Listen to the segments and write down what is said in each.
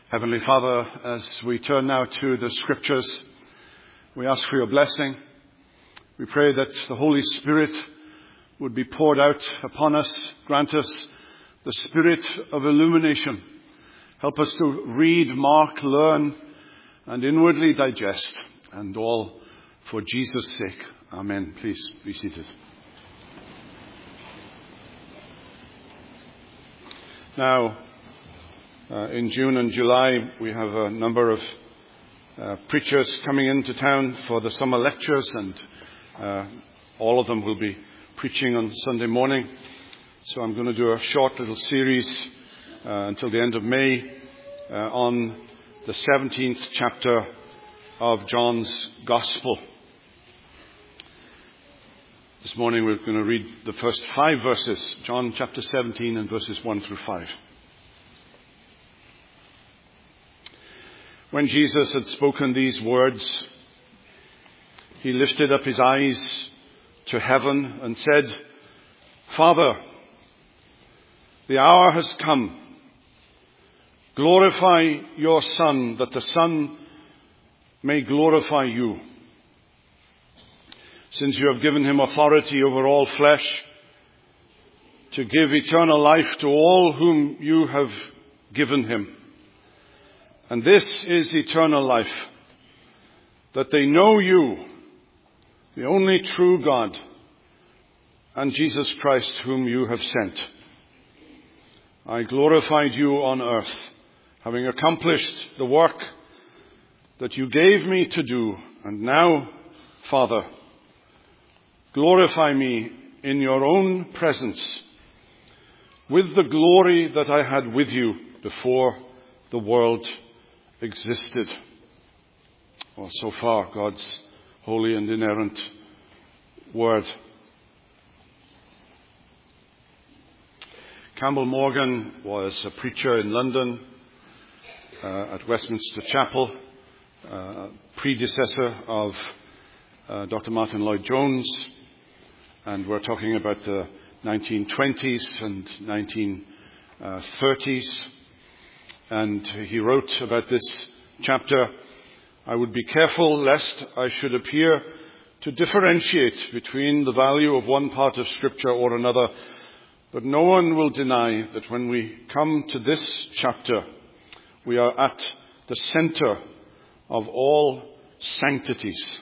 Heavenly Father, as we turn now to the Scriptures, we ask for your blessing. We pray that the Holy Spirit would be poured out upon us. Grant us the spirit of illumination. Help us to read, mark, learn, and inwardly digest, and all for Jesus' sake. Amen. Please be seated. Now, in June and July, we have a number of preachers coming into town for the summer lectures, and all of them will be preaching on Sunday morning. So I'm going to do a short little series until the end of May on the 17th chapter of John's Gospel. This morning we're going to read the first 5 verses, John chapter 17 and verses 1 through 5. When Jesus had spoken these words, he lifted up his eyes to heaven and said, "Father, the hour has come. Glorify your Son, that the Son may glorify you. Since you have given him authority over all flesh, to give eternal life to all whom you have given him. And this is eternal life, that they know you, the only true God, and Jesus Christ whom you have sent. I glorified you on earth, having accomplished the work that you gave me to do. And now, Father, glorify me in your own presence with the glory that I had with you before the world existed." Well, so far, God's holy and inerrant word. Campbell Morgan was a preacher in London at Westminster Chapel, predecessor of Dr. Martin Lloyd-Jones, and we're talking about the 1920s and 1930s. And he wrote about this chapter, "I would be careful lest I should appear to differentiate between the value of one part of Scripture or another, but no one will deny that when we come to this chapter, we are at the center of all sanctities."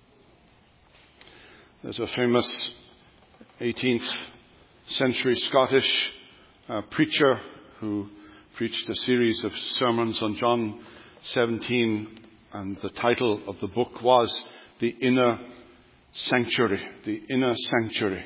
There's a famous 18th century Scottish preacher who preached a series of sermons on John 17, and the title of the book was The Inner Sanctuary. The Inner Sanctuary.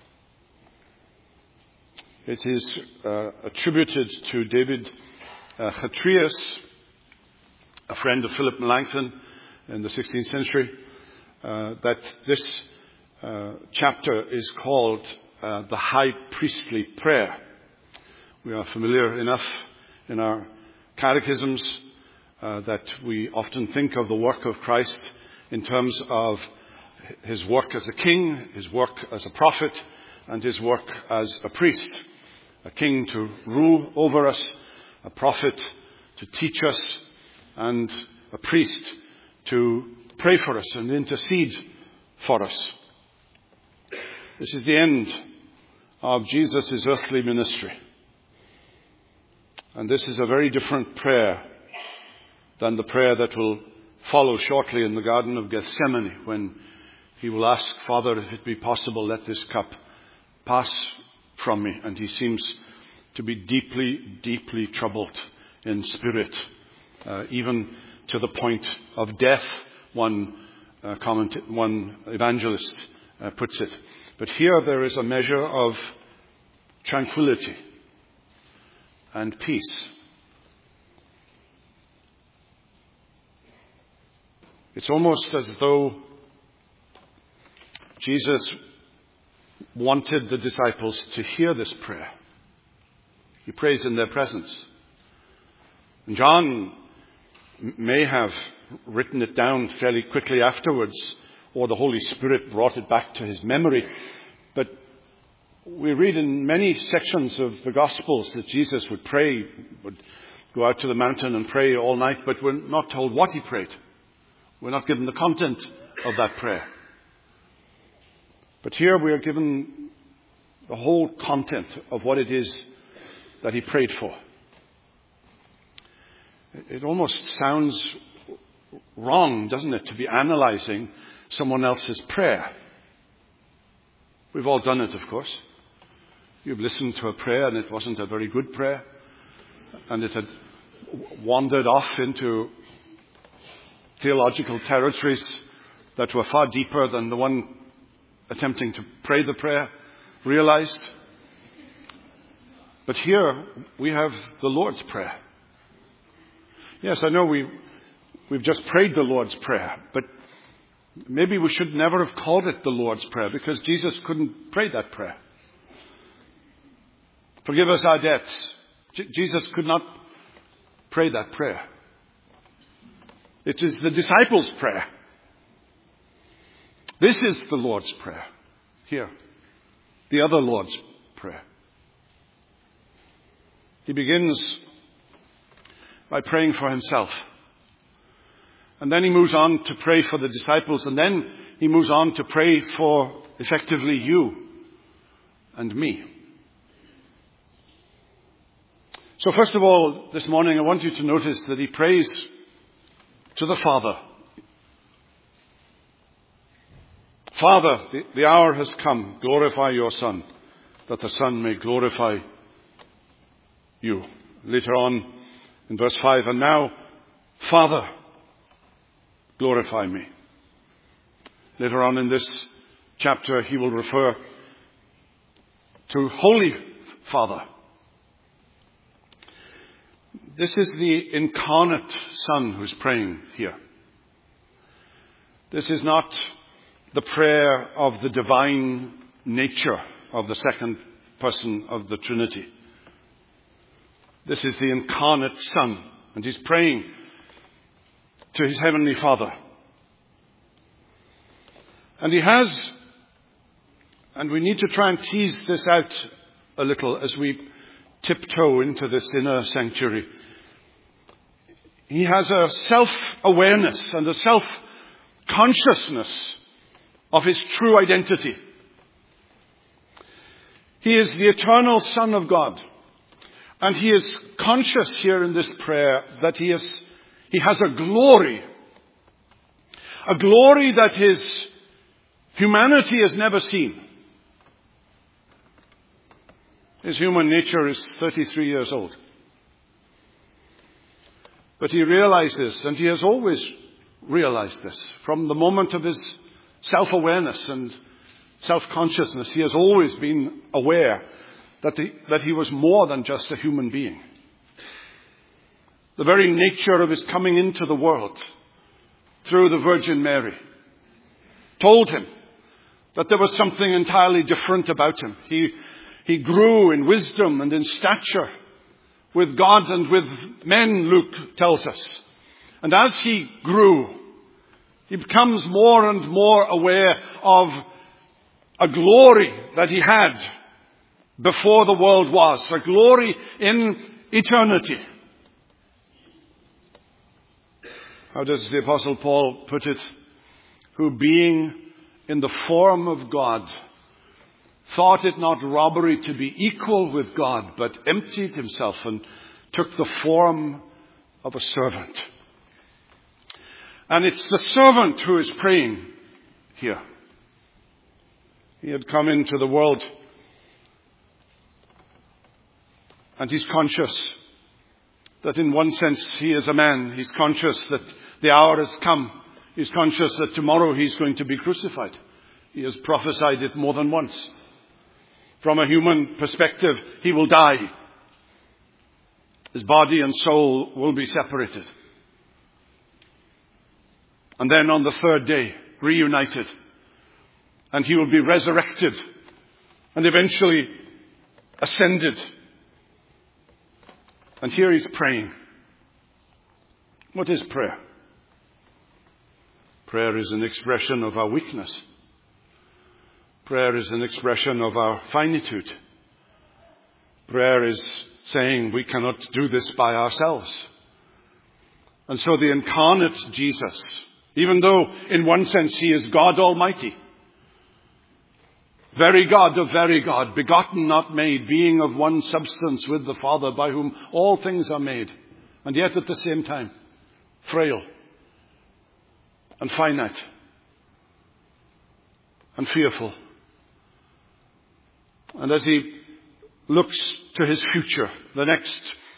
It is attributed to David Hattrius, a friend of Philip Melanchthon in the 16th century, that this chapter is called the High Priestly Prayer. We are familiar enough in our catechisms that we often think of the work of Christ in terms of his work as a king, his work as a prophet, and his work as a priest. A king to rule over us, a prophet to teach us, and a priest to pray for us and intercede for us. This is the end of Jesus' earthly ministry. And this is a very different prayer than the prayer that will follow shortly in the Garden of Gethsemane, when he will ask, "Father, if it be possible, let this cup pass from me." And he seems to be deeply, deeply troubled in spirit, even to the point of death, one evangelist puts it. But here there is a measure of tranquility and peace. It's almost as though Jesus wanted the disciples to hear this prayer. He prays in their presence. And John may have written it down fairly quickly afterwards, or the Holy Spirit brought it back to his memory. But we read in many sections of the Gospels that Jesus would pray, would go out to the mountain and pray all night, but we're not told what he prayed. We're not given the content of that prayer. But here we are given the whole content of what it is that he prayed for. It almost sounds wrong, doesn't it, to be analyzing someone else's prayer. We've all done it, of course. You've listened to a prayer and it wasn't a very good prayer, and it had wandered off into theological territories that were far deeper than the one attempting to pray the prayer realized. But here we have the Lord's Prayer. Yes, I know we've just prayed the Lord's Prayer, but maybe we should never have called it the Lord's Prayer, because Jesus couldn't pray that prayer. Forgive us our debts. Jesus could not pray that prayer. It is the disciples' prayer. This is the Lord's Prayer. Here, the other Lord's Prayer. He begins by praying for himself. And then he moves on to pray for the disciples. And then he moves on to pray for, effectively, you and me. So first of all, this morning, I want you to notice that he prays to the Father. Father, the hour has come. Glorify your Son, that the Son may glorify you. Later on in verse 5, and now, Father, glorify me. Later on in this chapter, he will refer to Holy Father. This is the incarnate Son who's praying here. This is not the prayer of the divine nature of the second person of the Trinity. This is the incarnate Son, and he's praying to his heavenly Father. And he has, and we need to try and tease this out a little as we tiptoe into this inner sanctuary. He has a self-awareness and a self-consciousness of his true identity. He is the eternal Son of God. And he is conscious here in this prayer that he has a glory that his humanity has never seen. His human nature is 33 years old. But he realizes, and he has always realized this, from the moment of his self-awareness and self-consciousness, he has always been aware that he was more than just a human being. The very nature of his coming into the world through the Virgin Mary told him that there was something entirely different about him. He grew in wisdom and in stature with God and with men, Luke tells us. And as he grew, he becomes more and more aware of a glory that he had before the world was, a glory in eternity. How does the Apostle Paul put it? Who being in the form of God, thought it not robbery to be equal with God, but emptied himself and took the form of a servant. And it's the servant who is praying here. He had come into the world, and he's conscious that in one sense he is a man. He's conscious that the hour has come. He's conscious that tomorrow he's going to be crucified. He has prophesied it more than once. From a human perspective, he will die. His body and soul will be separated. And then on the third day, reunited. And he will be resurrected and eventually ascended. And here he's praying. What is prayer? Prayer is an expression of our weakness. Prayer is an expression of our finitude. Prayer is saying we cannot do this by ourselves. And so the incarnate Jesus, even though in one sense he is God Almighty, very God of very God, begotten, not made, being of one substance with the Father, by whom all things are made, and yet at the same time, frail and finite and fearful. And as he looks to his future, the next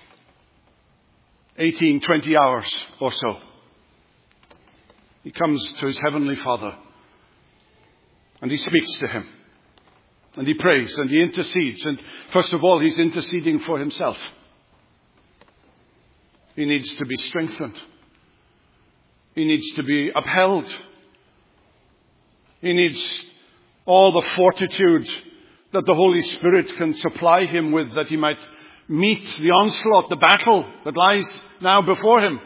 18, 20 hours or so, he comes to his heavenly Father and he speaks to him and he prays and he intercedes. And first of all, he's interceding for himself. He needs to be strengthened. He needs to be upheld. He needs all the fortitude that the Holy Spirit can supply him with, that he might meet the onslaught, the battle that lies now before him.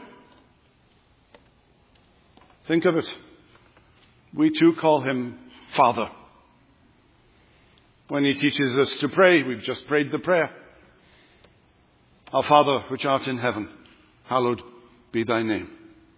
Think of it. We too call him Father. When he teaches us to pray, we've just prayed the prayer. Our Father, which art in heaven, hallowed be thy name.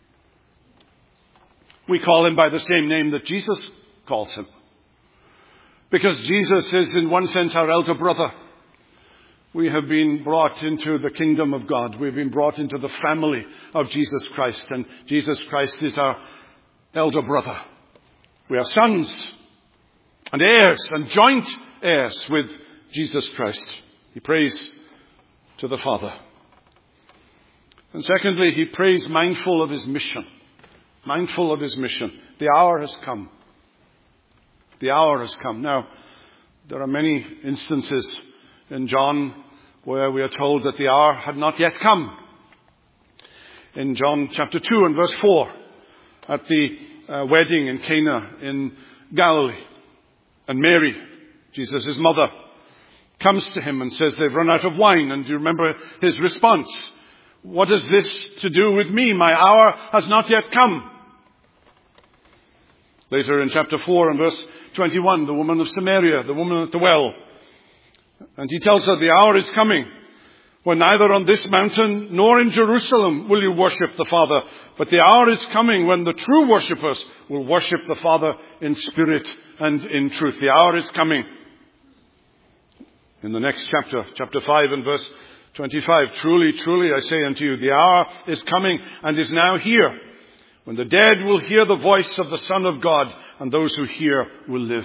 We call him by the same name that Jesus calls him. Because Jesus is in one sense our elder brother. We have been brought into the kingdom of God. We've been brought into the family of Jesus Christ. And Jesus Christ is our elder brother. We are sons and heirs and joint heirs with Jesus Christ. He prays to the Father. And secondly, he prays mindful of his mission. Mindful of his mission. The hour has come. The hour has come. Now, there are many instances in John where we are told that the hour had not yet come. In John chapter 2 and verse 4, at the wedding in Cana in Galilee, and Mary, Jesus' mother, comes to him and says they've run out of wine. And do you remember his response? What has this to do with me? My hour has not yet come. Later in chapter 4 and verse 21, the woman of Samaria, the woman at the well. And he tells her, the hour is coming when neither on this mountain nor in Jerusalem will you worship the Father. But the hour is coming when the true worshippers will worship the Father in spirit and in truth. The hour is coming. In the next chapter, chapter 5 and verse 25, truly, truly, I say unto you, the hour is coming and is now here, when the dead will hear the voice of the Son of God, and those who hear will live.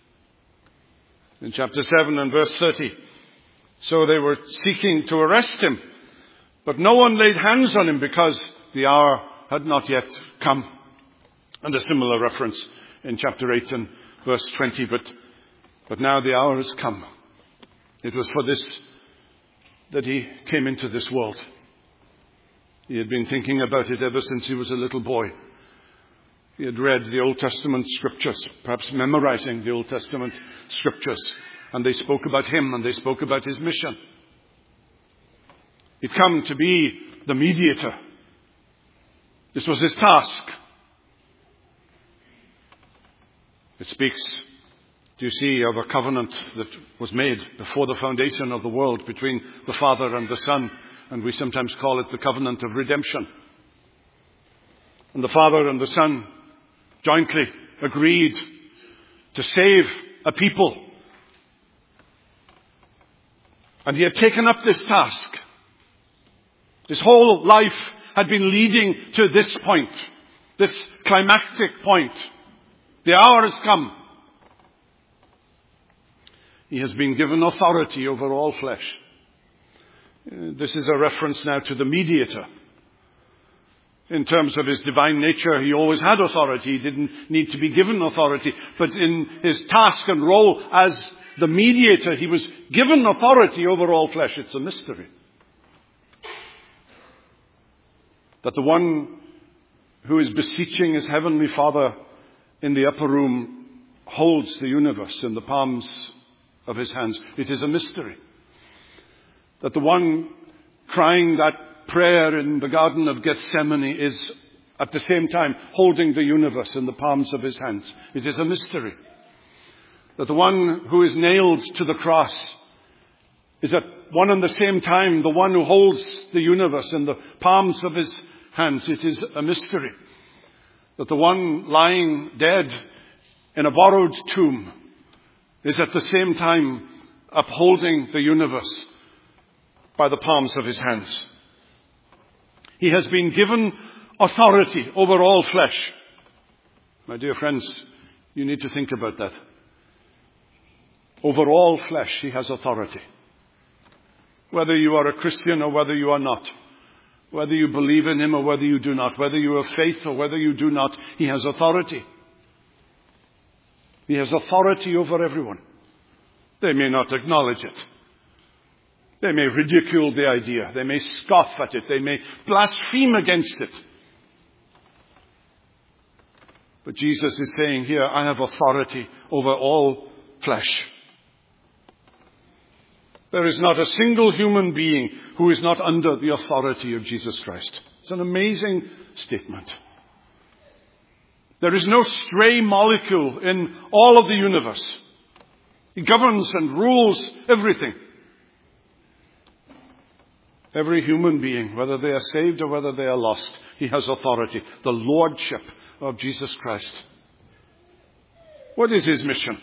In chapter 7 and verse 30, so they were seeking to arrest him, but no one laid hands on him because the hour had not yet come. And a similar reference in chapter 8 and verse 20, but now the hour has come. It was for this that he came into this world. He had been thinking about it ever since he was a little boy. He had read the Old Testament scriptures, perhaps memorizing the Old Testament scriptures. And they spoke about him and they spoke about his mission. He'd come to be the mediator. This was his task. It speaks, do you see, of a covenant that was made before the foundation of the world between the Father and the Son. And we sometimes call it the covenant of redemption. And the Father and the Son jointly agreed to save a people. And he had taken up this task. His whole life had been leading to this point, this climactic point. The hour has come. He has been given authority over all flesh. This is a reference now to the mediator. In terms of his divine nature, he always had authority. He didn't need to be given authority. But in his task and role as the mediator, he was given authority over all flesh. It's a mystery. That the one who is beseeching his heavenly Father in the upper room holds the universe in the palms of his hands. It is a mystery. That the one crying that prayer in the Garden of Gethsemane is at the same time holding the universe in the palms of his hands. It is a mystery. That the one who is nailed to the cross is at one and the same time, the one who holds the universe in the palms of his hands. It is a mystery that the one lying dead in a borrowed tomb is at the same time upholding the universe by the palms of his hands. He has been given authority over all flesh. My dear friends, you need to think about that. Over all flesh, he has authority. Whether you are a Christian or whether you are not, whether you believe in him or whether you do not, whether you have faith or whether you do not, he has authority. He has authority over everyone. They may not acknowledge it. They may ridicule the idea. They may scoff at it. They may blaspheme against it. But Jesus is saying here, I have authority over all flesh. There is not a single human being who is not under the authority of Jesus Christ. It's an amazing statement. There is no stray molecule in all of the universe. He governs and rules everything. Every human being, whether they are saved or whether they are lost, he has authority. The lordship of Jesus Christ. What is his mission?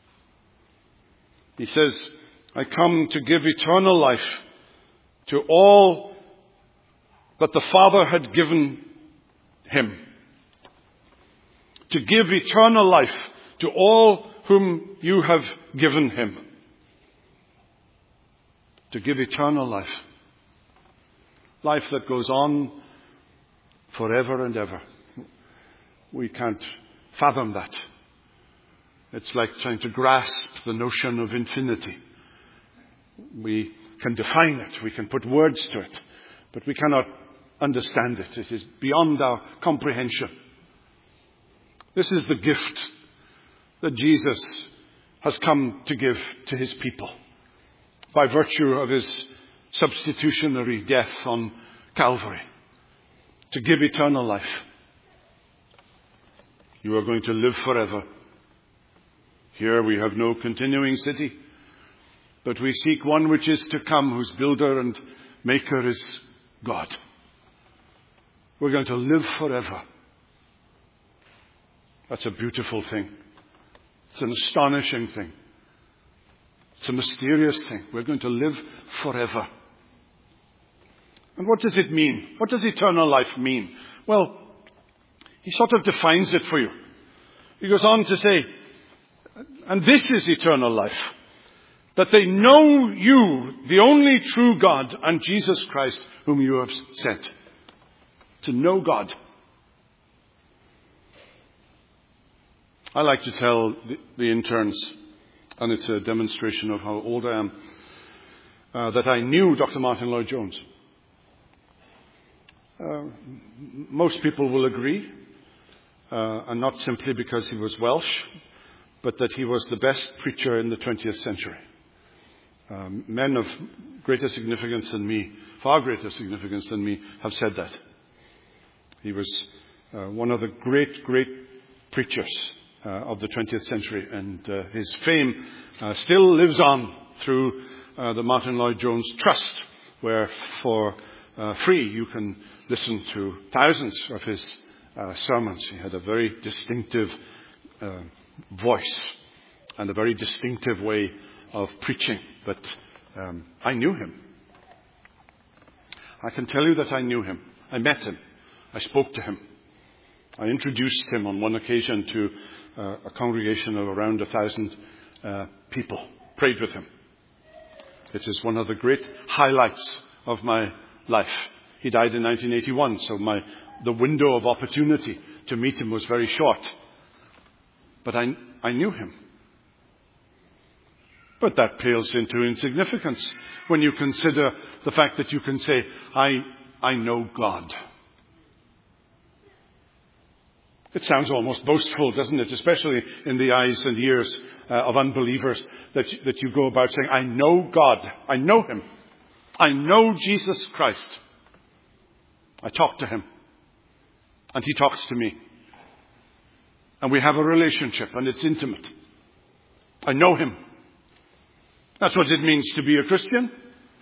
He says, I come to give eternal life to all that the Father had given him. To give eternal life to all whom you have given him. To give eternal life. Life that goes on forever and ever. We can't fathom that. It's like trying to grasp the notion of infinity. We can define it. We can put words to it. But we cannot understand it. It is beyond our comprehension. This is the gift that Jesus has come to give to his people by virtue of his substitutionary death on Calvary, to give eternal life. You are going to live forever. Here we have no continuing city, but we seek one which is to come, whose builder and maker is God. We're going to live forever. That's a beautiful thing. It's an astonishing thing. It's a mysterious thing. We're going to live forever. And what does it mean? What does eternal life mean? Well, he sort of defines it for you. He goes on to say, and this is eternal life, that they know you, the only true God, and Jesus Christ, whom you have sent. To know God. I like to tell the interns, and it's a demonstration of how old I am, that I knew Dr. Martin Lloyd-Jones. Most people will agree, and not simply because he was Welsh, but that he was the best preacher in the 20th century. Men of greater significance than me, far greater significance than me, have said that. He was one of the great, great preachers of the 20th century, and his fame still lives on through the Martin Lloyd-Jones Trust, where for free you can listen to thousands of his sermons. He had a very distinctive voice and a very distinctive way of preaching, but I knew him. I can tell you that I knew him. I met him. I spoke to him. I introduced him on one occasion to a congregation of around 1,000 people. Prayed with him. It is one of the great highlights of my life. He died in 1981, so the window of opportunity to meet him was very short. But I knew him. But that pales into insignificance when you consider the fact that you can say, I know God. It sounds almost boastful, doesn't it? Especially in the eyes and ears of unbelievers, that you go about saying, I know God. I know him. I know Jesus Christ. I talk to him. And he talks to me. And we have a relationship, and it's intimate. I know him. That's what it means to be a Christian.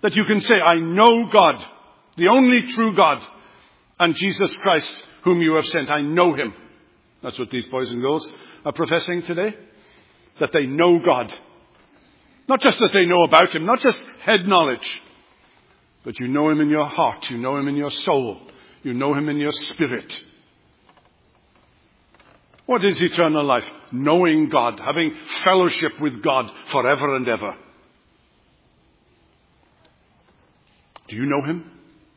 That you can say, I know God, the only true God, and Jesus Christ, whom you have sent. I know him. That's what these boys and girls are professing today. That they know God. Not just that they know about him, not just head knowledge, but you know him in your heart, you know him in your soul, you know him in your spirit. What is eternal life? Knowing God, having fellowship with God forever and ever. Do you know him?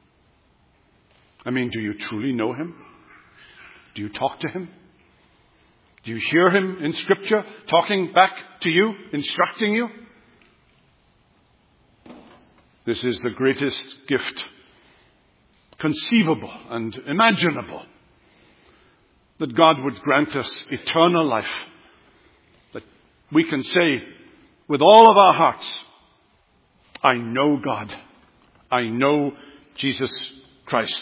I mean, do you truly know him? Do you talk to him? Do you hear him in Scripture talking back to you, instructing you? This is the greatest gift conceivable and imaginable. That God would grant us eternal life. That we can say with all of our hearts, I know God. I know Jesus Christ.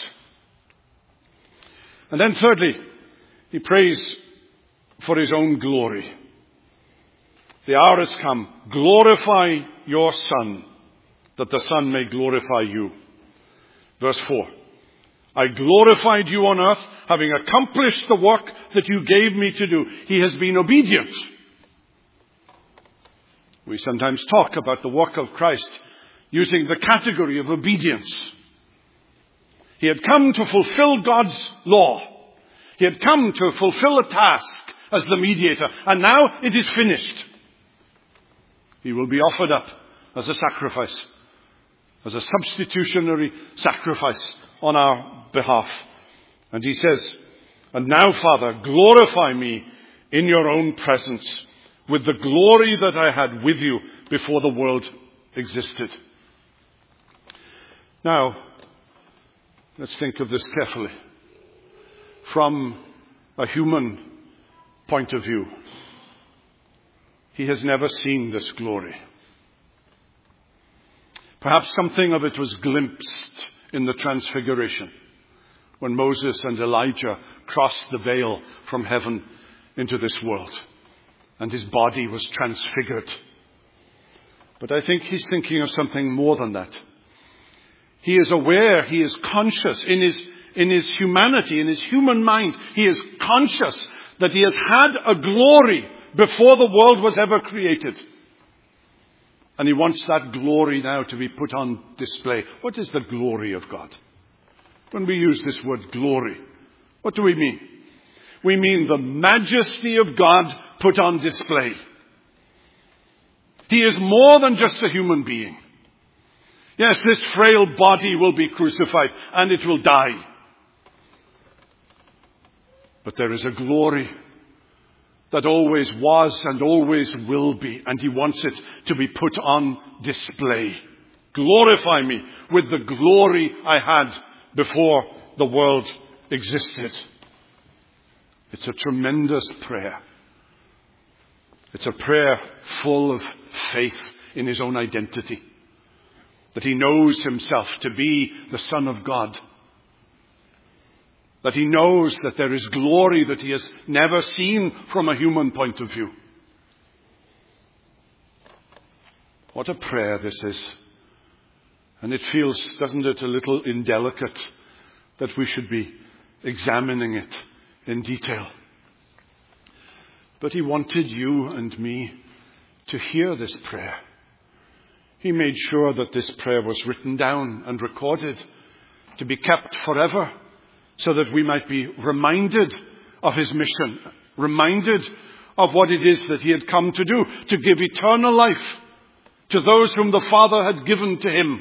And then thirdly, he prays for his own glory. The hour has come. Glorify your Son, that the Son may glorify you. Verse 4. I glorified you on earth, having accomplished the work that you gave me to do. He has been obedient. We sometimes talk about the work of Christ using the category of obedience. He had come to fulfill God's law. He had come to fulfill a task as the mediator. And now it is finished. He will be offered up as a sacrifice, as a substitutionary sacrifice on our behalf. And he says, and now, Father, glorify me in your own presence with the glory that I had with you before the world existed. Now, let's think of this carefully. From a human point of view, he has never seen this glory. Perhaps something of it was glimpsed in the Transfiguration, when Moses and Elijah crossed the veil from heaven into this world, and his body was transfigured. But I think he's thinking of something more than that. He is aware, he is conscious in his humanity, in his human mind. He is conscious that he has had a glory before the world was ever created. And he wants that glory now to be put on display. What is the glory of God? When we use this word glory, what do we mean? We mean the majesty of God put on display. He is more than just a human being. Yes, this frail body will be crucified and it will die. But there is a glory that always was and always will be, and he wants it to be put on display. Glorify me with the glory I had before the world existed. It's a tremendous prayer. It's a prayer full of faith in his own identity. That he knows himself to be the Son of God. That he knows that there is glory that he has never seen from a human point of view. What a prayer this is. And it feels, doesn't it, a little indelicate that we should be examining it in detail. But he wanted you and me to hear this prayer. He made sure that this prayer was written down and recorded to be kept forever, so that we might be reminded of his mission, reminded of what it is that he had come to do, to give eternal life to those whom the Father had given to him.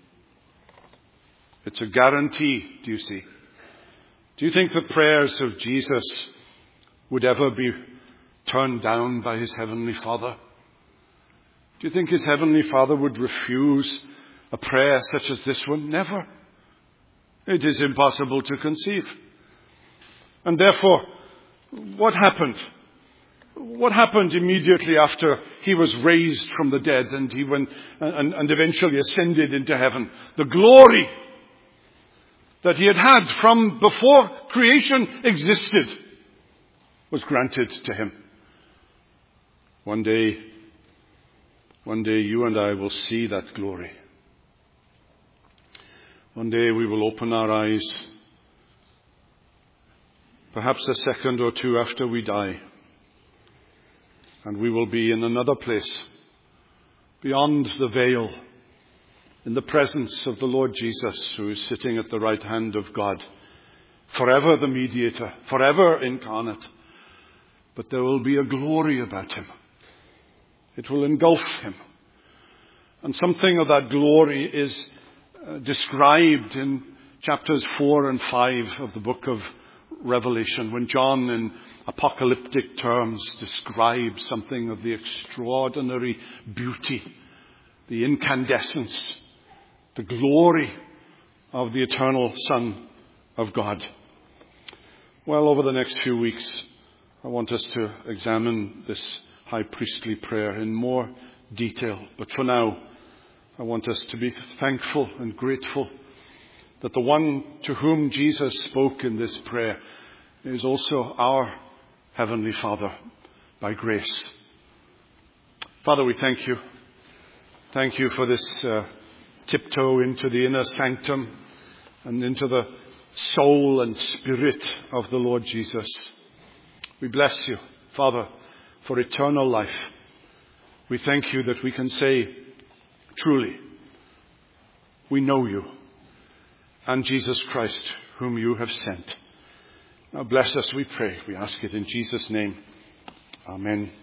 It's a guarantee, do you see? Do you think the prayers of Jesus would ever be turned down by his Heavenly Father? Do you think his Heavenly Father would refuse a prayer such as this one? Never. It is impossible to conceive. And therefore, what happened? What happened immediately after he was raised from the dead and he went and eventually ascended into heaven? The glory that he had had from before creation existed was granted to him. One day you and I will see that glory. One day we will open our eyes, perhaps a second or two after we die, and we will be in another place, beyond the veil, in the presence of the Lord Jesus, who is sitting at the right hand of God, forever the mediator, forever incarnate. But there will be a glory about him. It will engulf him. And something of that glory is described in chapters 4 and 5 of the book of Revelation, when John, in apocalyptic terms, describes something of the extraordinary beauty, the incandescence, the glory of the eternal Son of God. Well, over the next few weeks, I want us to examine this high priestly prayer in more detail. But for now, I want us to be thankful and grateful that the one to whom Jesus spoke in this prayer is also our Heavenly Father by grace. Father, we thank you. Thank you for this tiptoe into the inner sanctum and into the soul and spirit of the Lord Jesus. We bless you, Father, for eternal life. We thank you that we can say, truly, we know you and Jesus Christ, whom you have sent. Now bless us, we pray. We ask it in Jesus' name. Amen.